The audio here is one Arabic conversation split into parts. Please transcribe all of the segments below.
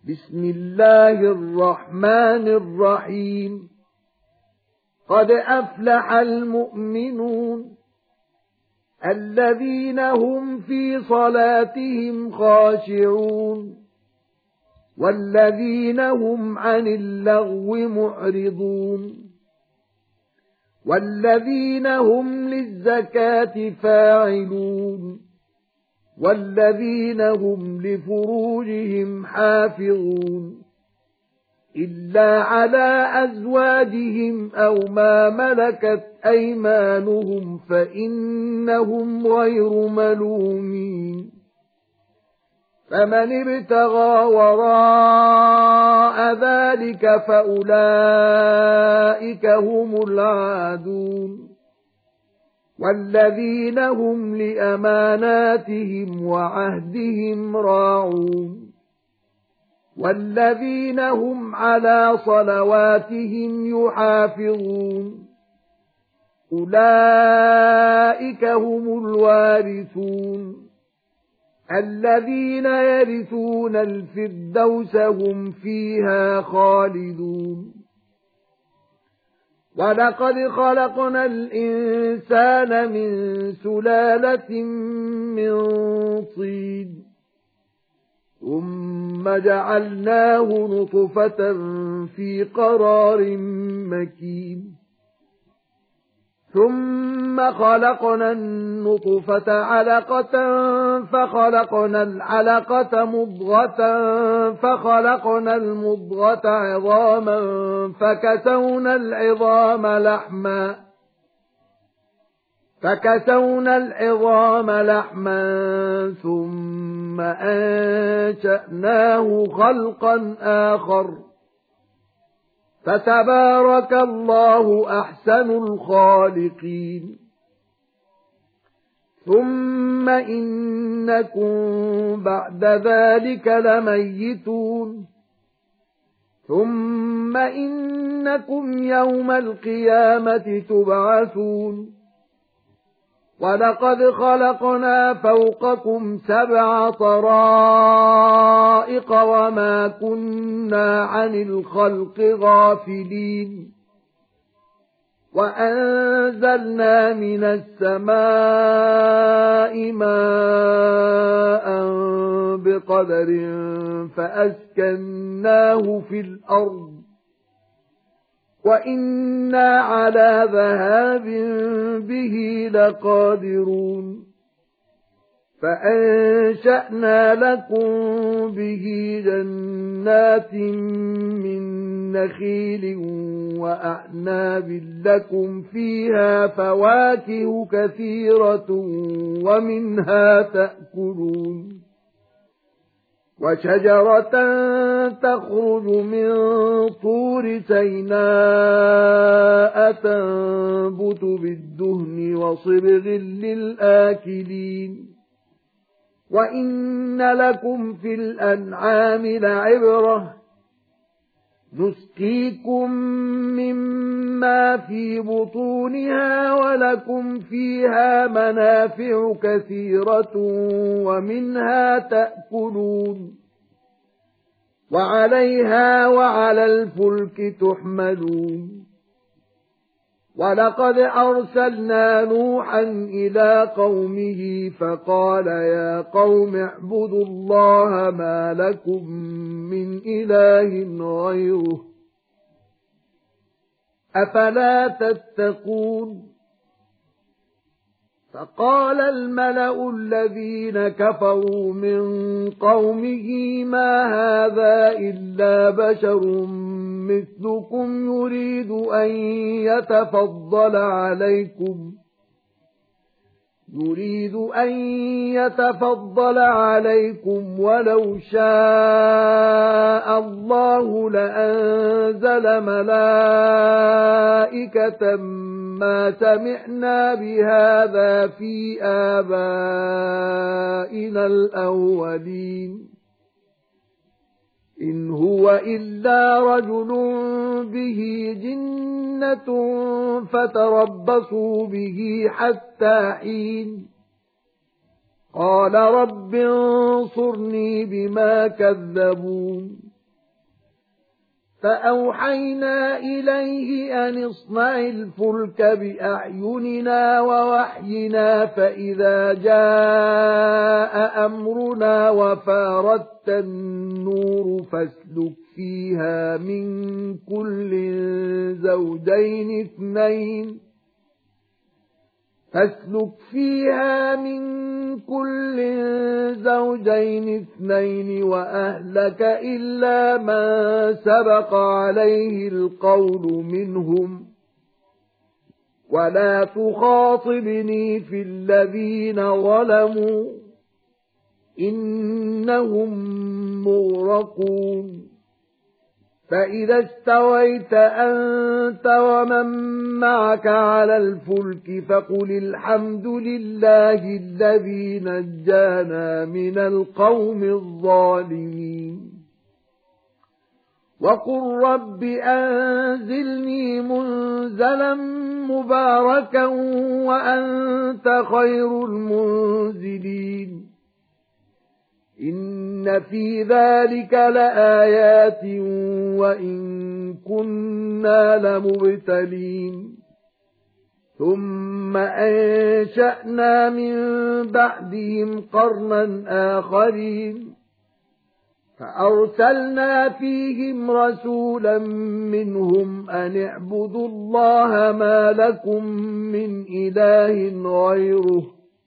بسم الله الرحمن الرحيم قد أفلح المؤمنون الذين هم في صلاتهم خاشعون والذين هم عن اللغو معرضون والذين هم للزكاة فاعلون والذين هم لفروجهم حافظون إلا على أزواجهم أو ما ملكت أيمانهم فإنهم غير ملومين فمن ابتغى وراء ذلك فأولئك هم العادون والذين هم لأماناتهم وعهدهم راعون والذين هم على صلواتهم يحافظون أولئك هم الوارثون الذين يرثون الفردوس هم فيها خالدون وَلَقَدْ خَلَقْنَا الْإِنسَانَ مِنْ سُلَالَةٍ مِنْ طِينٍ ثُمَّ جَعَلْنَاهُ نُطْفَةً في قرار مكين ثُمَّ خَلَقْنَا النُّطْفَةَ عَلَقَةً فَخَلَقْنَا الْعَلَقَةَ مُضْغَةً فَخَلَقْنَا الْمُضْغَةَ عِظَامًا فَكَسَوْنَا الْعِظَامَ لَحْمًا ثُمَّ أَنشَأْنَاهُ خَلْقًا آخَرَ فتبارك الله أحسن الخالقين ثم إنكم بعد ذلك لميتون ثم إنكم يوم القيامة تبعثون وَلَقَدْ خَلَقْنَا فَوْقَكُمْ 7 طَرَائِقَ وَمَا كُنَّا عَنِ الْخَلْقِ غَافِلِينَ وَأَنزَلْنَا مِنَ السَّمَاءِ مَاءً بِقَدَرٍ فَأَسْكَنَّاهُ فِي الْأَرْضِ وَإِنَّا عَلَى ذَهَابٍ بِهِ لَقَادِرُونَ فَأَنشَأْنَا لَكُم بِهِ جَنَّاتٍ مِّن نَّخِيلٍ وَأَعْنَابٍ لَّكُمْ فِيهَا فَوَاكِهُ كَثِيرَةٌ وَمِنْهَا تَأْكُلُونَ وَشَجَرَةً تَخْرُجُ مِنْ طُورِ سَيْنَاءَ تَنبُتُ بِالدُّهْنِ وَصِبْغٍ لِلْآكِلِينَ وَإِنَّ لَكُمْ فِي الْأَنْعَامِ لَعِبْرَةً نُسْقِيكُم مِّمَّا فِي بُطُونِهَا وَلَكُمْ فِيهَا مَنَافِعُ كَثِيرَةٌ وَمِنْهَا تَأْكُلُونَ وَعَلَيْهَا وَعَلَى الْفُلْكِ تُحْمَلُونَ وَلَقَدْ أَرْسَلْنَا نُوحًا إِلَى قَوْمِهِ فَقَالَ يَا قَوْمِ اعْبُدُوا اللَّهَ مَا لَكُمْ مِنْ إِلَٰهٍ غَيْرُهُ أَفَلَا تَتَّقُونَ فَقَالَ الْمَلَأُ الَّذِينَ كَفَرُوا مِنْ قَوْمِهِ مَا هَذَا إِلَّا بَشَرٌ مِثْلُكُمْ يُرِيدُ أَن يَتَفَضَّلَ عَلَيْكُمْ وَلَوْ شَاءَ اللَّهُ لَأَنزَلَ مَلَائِكَةً مَا سَمِعْنَا بِهَذَا فِي آبَائِنَا الْأَوَّلِينَ إِنْ هُوَ إِلَّا رَجُلٌ بِهِ جِنَّةٌ فَتَرَبَّصُوا بِهِ حَتَّى حِينٍ قَالَ رَبِّ انصُرْنِي بِمَا كَذَّبُونِ فأوحينا إليه أن اصنع الفلك بأعيننا ووحينا فإذا جاء أمرنا وفاردت النور فاسلك فيها من كل زوجين اثنين وأهلك إلا من سبق عليه القول منهم ولا تخاطبني في الذين ظلموا إنهم مغرقون فإذا استويت أنت ومن معك على الفلك فقل الحمد لله الذي نجانا من القوم الظالمين وقل رب أنزلني منزلا مباركا وأنت خير المنزلين إن في ذلك لآيات وإن كنا لمبتلين ثم أنشأنا من بعدهم قرنا آخرين فأرسلنا فيهم رسولا منهم أن اعبدوا الله ما لكم من إله غيره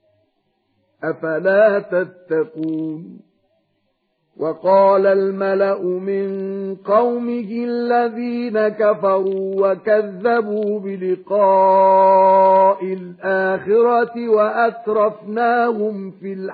أفلا تتقون وقال الملأ من قومه الذين كفروا وكذبوا بلقاء الآخرة وأترفناهم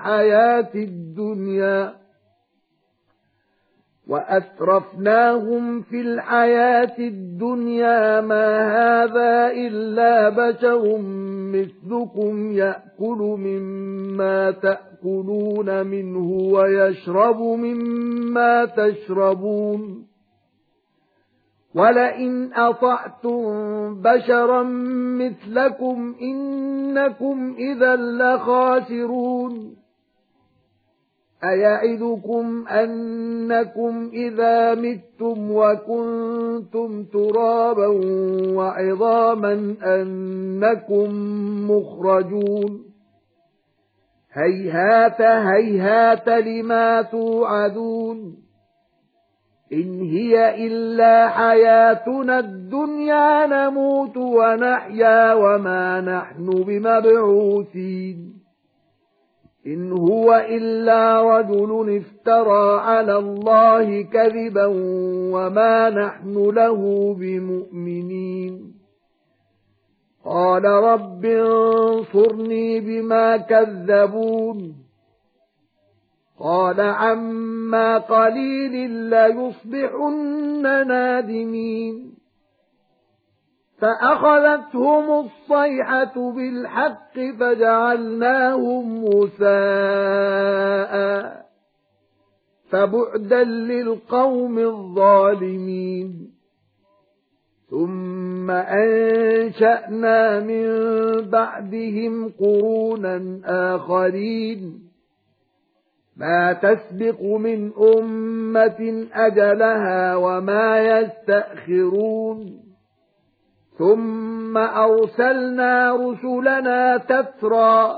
في الحياة الدنيا ما هذا إلا بشر مثلكم يأكل مما تأكلون منه ويشرب مما تشربون ولئن أطعتم بشرا مثلكم إنكم إذا لخاسرون أيعدكم أنكم إذا متم وكنتم ترابا وعظاما أنكم مخرجون هيهات هيهات لما توعدون إن هي إلا حياتنا الدنيا نموت ونحيا وما نحن بمبعوثين إن هو إلا رجل افترى على الله كذبا وما نحن له بمؤمنين قال رب انصرني بما كذبون قال عما قليل ليصبحن نادمين فأخذتهم الصيحة بالحق فجعلناهم غثاء فبعدا للقوم الظالمين ثم أنشأنا من بعدهم قرونا آخرين ما تسبق من أمة أجلها وما يستأخرون ثم أرسلنا رسلنا تترى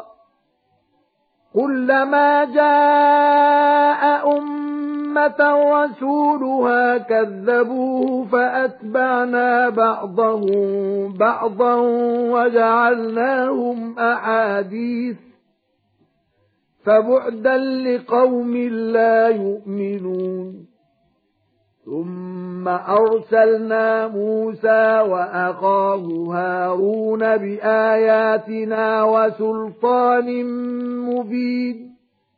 كلما جاء أمة رسولها كذبوه فأتبعنا بعضهم بعضا وجعلناهم أحاديث فبعدا لقوم لا يؤمنون ثم أرسلنا موسى وأخاه هارون بآياتنا وسلطان مبين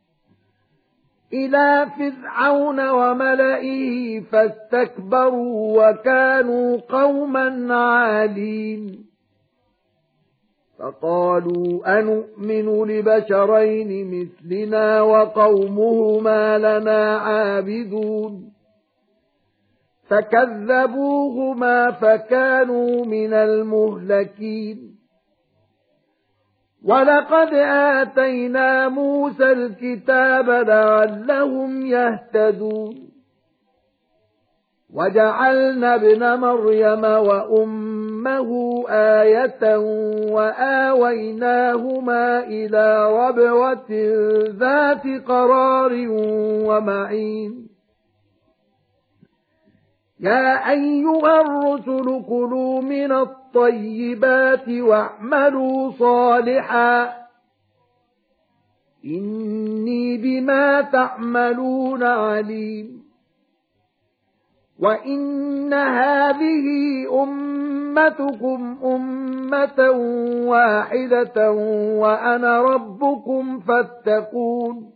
إلى فرعون وملئه فاستكبروا وكانوا قوما عالين فقالوا أنؤمن لبشرين مثلنا وقومهما لنا عابدون فكذبوهما فكانوا من المهلكين ولقد آتينا موسى الكتاب لعلهم يهتدون وجعلنا ابن مريم وأمه آية وآويناهما إلى ربوة ذات قرار ومعين يا أيها الرسل كلوا من الطيبات واعملوا صالحا إني بما تعملون عليم وَإِنَّ هَذِهِ أُمَّتُكُمْ أُمَّةً وَاحِدَةً وَأَنَا رَبُّكُمْ فَاتَّقُونِ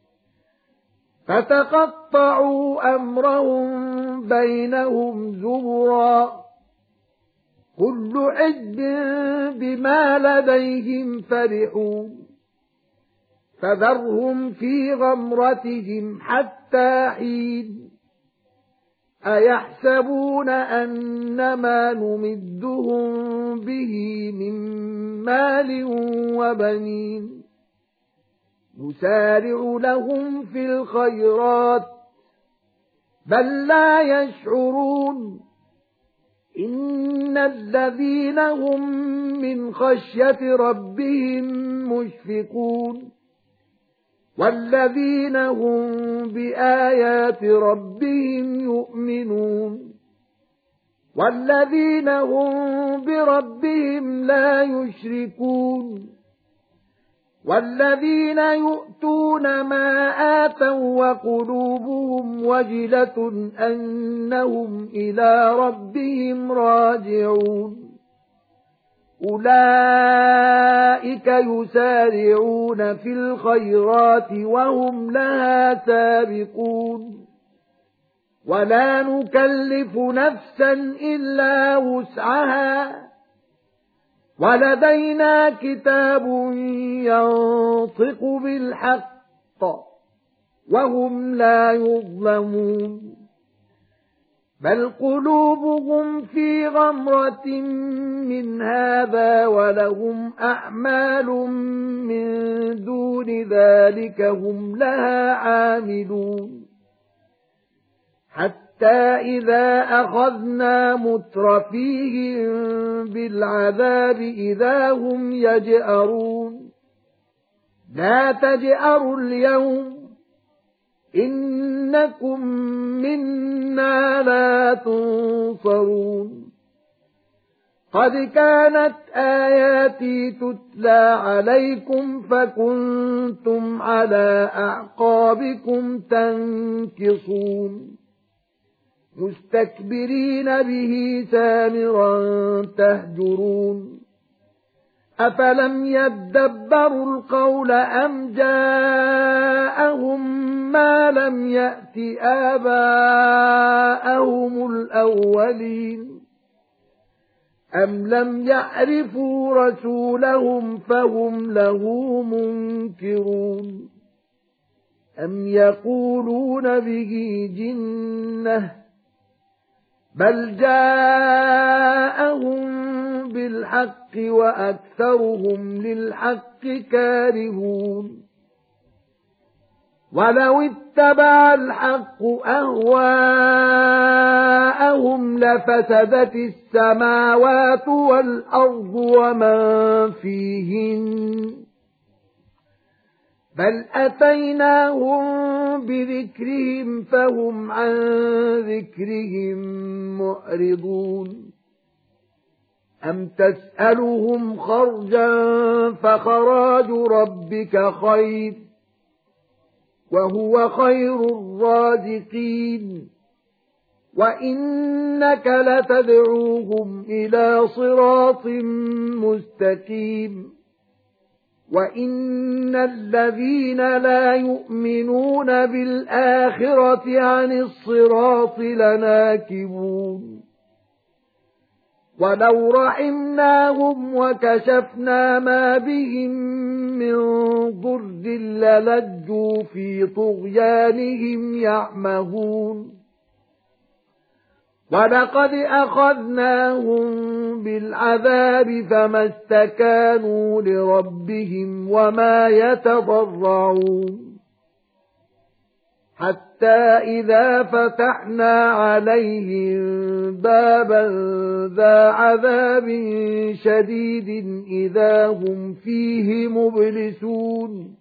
فَتَقَطَّعُوا أَمْرَهُم بَيْنَهُمْ زُبُرًا كُلُّ حِزْبٍ بِمَا لَدَيْهِمْ فَرِحُونَ فَذَرْهُمْ فِي غَمْرَتِهِمْ حَتَّى حِينٍ أَيَحْسَبُونَ أَنَّمَا نُمِدُّهُم بِهِ مِن مَّالٍ وَبَنِينَ نُسَارِعُ لَهُمْ فِي الْخَيْرَاتِ بَل لَّا يَشْعُرُونَ إِنَّ الَّذِينَ هُم مِّنْ خَشْيَةِ رَبِّهِم مُّشْفِقُونَ وَالَّذِينَ هُمْ بِآيَاتِ رَبِّهِمْ يُؤْمِنُونَ وَالَّذِينَ هُمْ بِرَبِّهِمْ لَا يُشْرِكُونَ وَالَّذِينَ يُؤْتُونَ مَا آتَوا وَقُلُوبُهُمْ وَجِلَةٌ أَنَّهُمْ إِلَى رَبِّهِمْ راجعون أُولَئِكَ يُسَارِعُونَ فِي الْخَيْرَاتِ وَهُمْ لَهَا سَابِقُونَ وَلَا نُكَلِّفُ نَفْسًا إِلَّا وُسْعَهَا وَلَدَيْنَا كِتَابٌ يَنطِقُ بِالْحَقِّ وَهُمْ لَا يُظْلَمُونَ بَلْ قُلُوبُهُمْ فِي غَمْرَةٍ مِّنْ هَذَا وَلَهُمْ أَعْمَالٌ مِّن دُونِ ذَلِكَ هُمْ لَهَا عَامِلُونَ حَتَّى إِذَا أَخَذْنَا مُتْرَفِيهِم بِالْعَذَابِ إِذَا هُمْ يَجْأَرُونَ لَا تَجْأَرُوا الْيَوْمَ إِنَّكُمْ مِنَّا لَا تُنصَرُونَ قَدْ كَانَتْ آيَاتِي تُتْلَى عَلَيْكُمْ فَكُنْتُمْ عَلَى أَعْقَابِكُمْ تَنكِصُونَ مُسْتَكْبِرِينَ بِهِ سَامِرًا تَهْجُرُونَ أَفَلَمْ يَدَّبَّرُوا الْقَوْلَ أَمْ جَاءَهُم مَّا لَمْ يَأْتِ آبَاءَهُمُ الْأَوَّلِينَ أَمْ لَمْ يَعْرِفُوا رَسُولَهُمْ فَهُمْ لَهُ مُنكِرُونَ أَمْ يَقُولُونَ بِهِ جِنَّةٌ بَلْ جَاءَهُم بِالْحَقِّ وَأَكْثَرُهُمْ لِلْحَقِّ كَارِهُونَ وَلَوِ اتَّبَعَ الْحَقُّ أَهْوَاءَهُمْ لَفَسَدَتِ السَّمَاوَاتُ وَالْأَرْضُ وَمَن فِيهِنَّ بَلْ أَتَيْنَاهُم بِذِكْرِهِمْ فَهُمْ عَن ذِكْرِهِم مُّعْرِضُونَ أَمْ تَسْأَلُهُمْ خَرْجًا فَخَرَاجُ رَبِّكَ خَيْرٌ وَهُوَ خَيْرُ الرَّازِقِينَ وَإِنَّكَ لَتَدْعُوهُمْ إِلَى صِرَاطٍ مُسْتَقِيمٍ وَإِنَّ الَّذِينَ لَا يُؤْمِنُونَ بِالْآخِرَةِ عَنِ الصِّرَاطِ لَنَاكِبُونَ وَلَوْ رَحِمْنَاهُمْ وَكَشَفْنَا مَا بِهِمْ مِنْ ضُرٍّ لَلَجُّوا فِي طُغْيَانِهِمْ يَعْمَهُونَ وَلَقَدْ أَخَذْنَاهُمْ بِالْعَذَابِ فَمَا اسْتَكَانُوا لِرَبِّهِمْ وَمَا يَتَضَرَّعُونَ حتى إذا فتحنا عليهم بابا ذا عذاب شديد إذا هم فيه مبلسون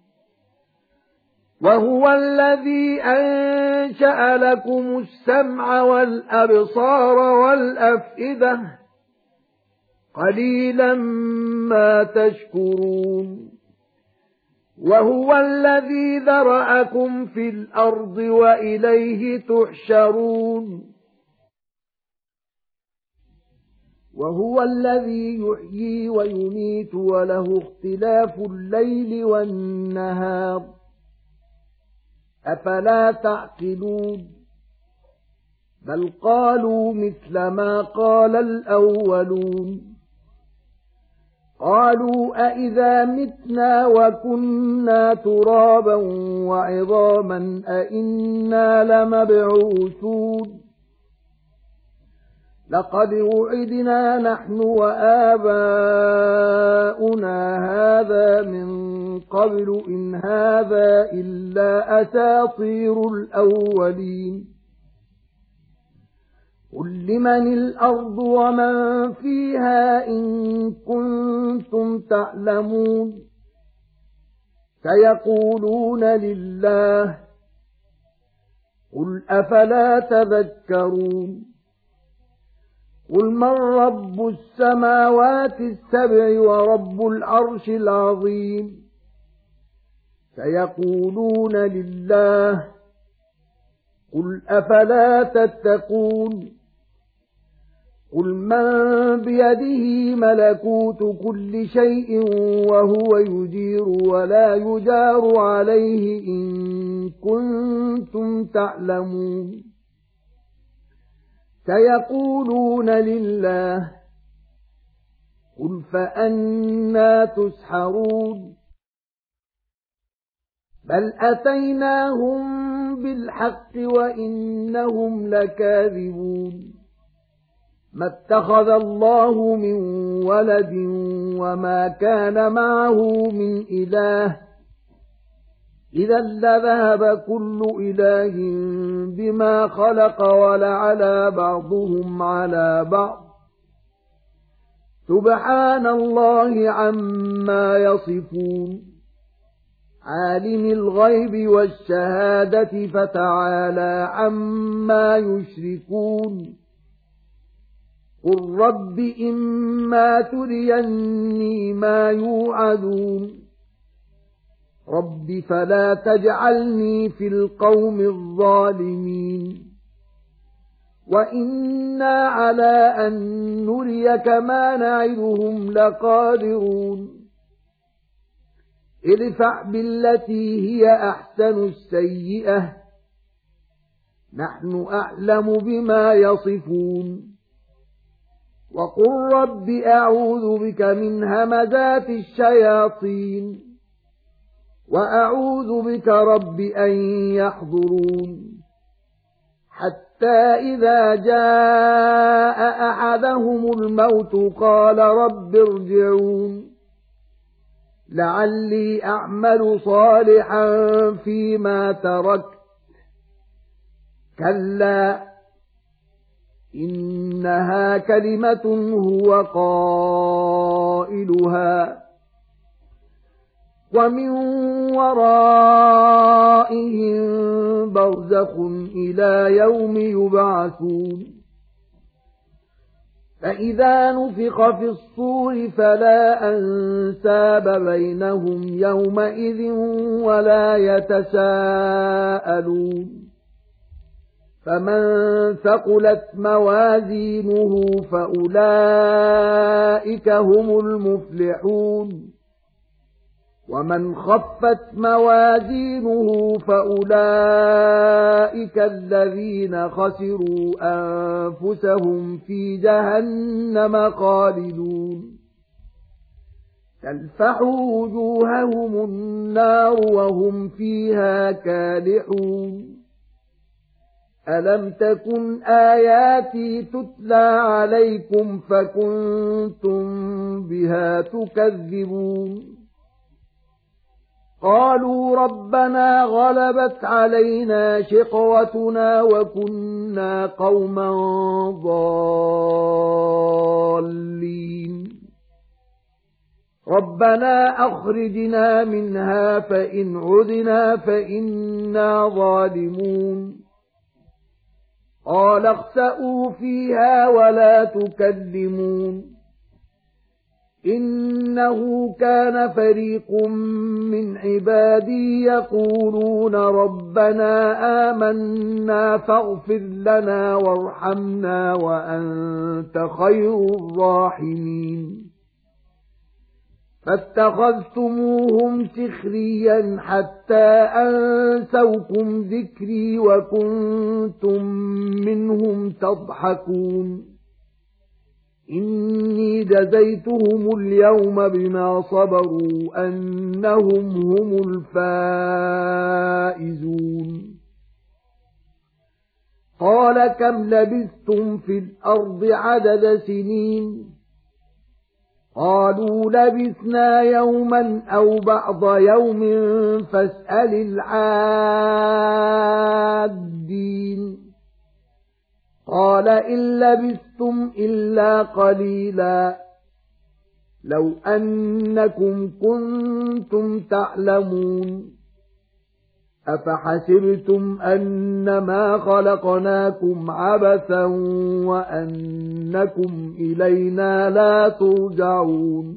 وهو الذي أنشأ لكم السمع والأبصار والأفئدة قليلا ما تشكرون وهو الذي ذرأكم في الأرض وإليه تحشرون وهو الذي يحيي ويميت وله اختلاف الليل والنهار أفلا تعقلون بل قالوا مثل ما قال الأولون قالوا أئذا متنا وكنا ترابا وعظاما أئنا لمبعوثون لقد وعدنا نحن وآباؤنا هذا من قبل إن هذا إلا أساطير الأولين قل لمن الأرض ومن فيها إن كنتم تعلمون سيقولون لله قل أفلا تذكرون قل من رب السماوات السبع ورب العرش العظيم سيقولون لله قل أفلا تتقون قل من بيده ملكوت كل شيء وهو يجير ولا يجار عليه إن كنتم تعلمون سيقولون لله قل فأنى تسحرون بل أتيناهم بالحق وإنهم لكاذبون ما اتخذ الله من ولد وما كان معه من إله إذا لذهب كل إله بما خلق ولعلى بعضهم على بعض سبحان الله عما يصفون عالم الغيب والشهادة فتعالى عما يشركون قل رب إما تريني ما يوعدون رب فلا تجعلني في القوم الظالمين وإنا على أن نريك ما نعدهم لقادرون ادفع بالتي هي أحسن السيئة نحن أعلم بما يصفون وقل رب أعوذ بك من همزات الشياطين وأعوذ بك رب أن يحضرون حتى إذا جاء أحدهم الموت قال رب ارجعون لعلي أعمل صالحا فيما تركت كلا إنها كلمة هو قائلها ومن ورائهم برزخ إلى يوم يبعثون فإذا نفخ في الصور فلا أنساب بينهم يومئذ ولا يتساءلون فمن ثقلت موازينه فأولئك هم المفلحون ومن خفت موازينه فأولئك الذين خسروا أنفسهم في جهنم خالدون تلفح وجوههم النار وهم فيها كالحون ألم تكن آياتي تتلى عليكم فكنتم بها تكذبون قالوا ربنا غلبت علينا شقوتنا وكنا قوما ضالين ربنا أخرجنا منها فإن عدنا فإنا ظالمون قال اخسئوا فيها ولا تكلمون إنه كان فريق من عبادي يقولون ربنا آمنا فاغفر لنا وارحمنا وأنت خير الراحمين فاتخذتموهم سخريا حتى أنسوكم ذكري وكنتم منهم تضحكون إني جزيتهم اليوم بما صبروا أنهم هم الفائزون قال كم لبثتم في الأرض عدد سنين قالوا لبثنا يوما أو بعض يوم فاسأل العادين قال إن لبثتم إلا قليلا لو أنكم كنتم تعلمون أفحسبتم أنما خلقناكم عبثا وأنكم إلينا لا ترجعون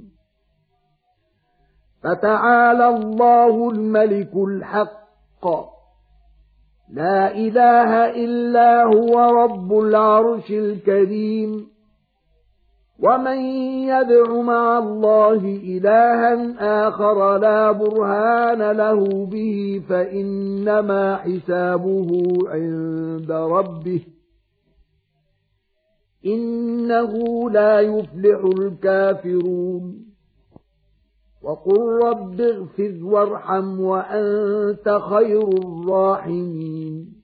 فتعالى الله الملك الحق لا إله إلا هو رب العرش الكريم ومن يدع مع الله إلها آخر لا برهان له به فإنما حسابه عند ربه إنه لا يفلح الكافرون وقل رب اغفر وارحم وأنت خير الراحمين